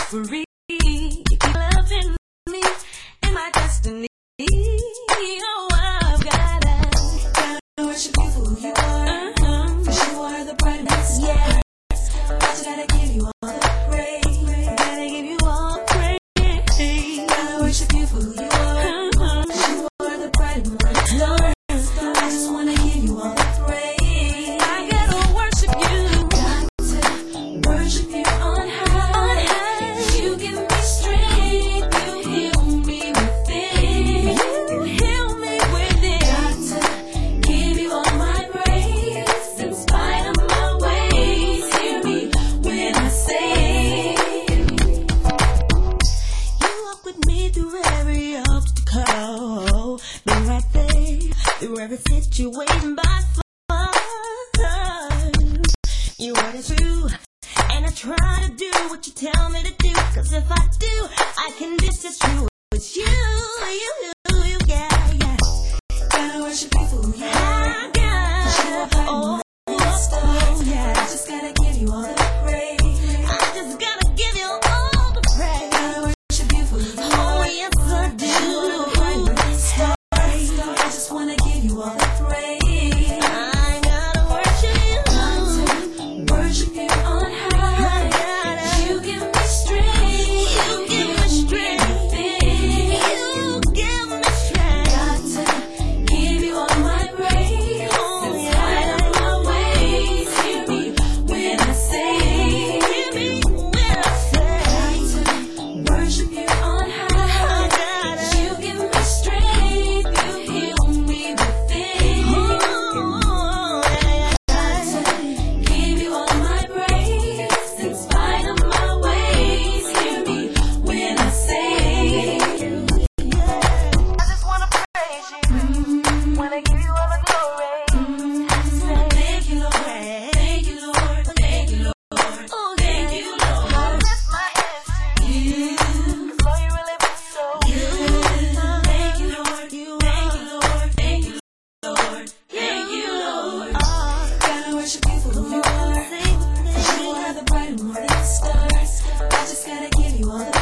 free. You keep loving me and my destiny. Oh, I've gotta worship you for who you are. For you are the brightness. Yeah. I just gotta give you all the praise. Gotta give you all praise. Gotta worship you for who you are. For you are the bright morning star. I just wanna give you all the praise. I gotta worship you. Got to worship you on high. You give me strength. You heal me within. You heal me within. Got to give you all my praise in spite of my ways. Hear me when I say you walk with me through every obstacle. Be right there through every situation by far. You are the truth, and I try to do what you tell me to do. Cause if I do, I can just as true. It's you, yeah. Gotta worship you for who you are. Oh, yeah. I just gotta give you all the praise. I just gotta give you all the praise. Gotta worship you for who you are. Oh, yes, I do. I just wanna give you all the praise. I gotta worship you. Got to worship you on high. You give me strength. You give me strength. You give me strength. Got to give you all my praise. In spite of my ways. Hear me when I say. Hear me when I say. Got to worship you on high. You give me strength. You heal me within. Got to give you all my praise in spite of my ways. Hear me when I say. I just wanna praise you. Wanna give you all the glory. I just say thank you, Lord. Thank you, Lord. Thank you, Lord. Oh, thank you, Lord. I lift my hands to you. For you really been so good. Thank you, Lord. Thank you, Lord. Thank you, Lord. Thank you, Lord. Gotta worship you for who you are. You are the bright morning stars. I just gotta give you all the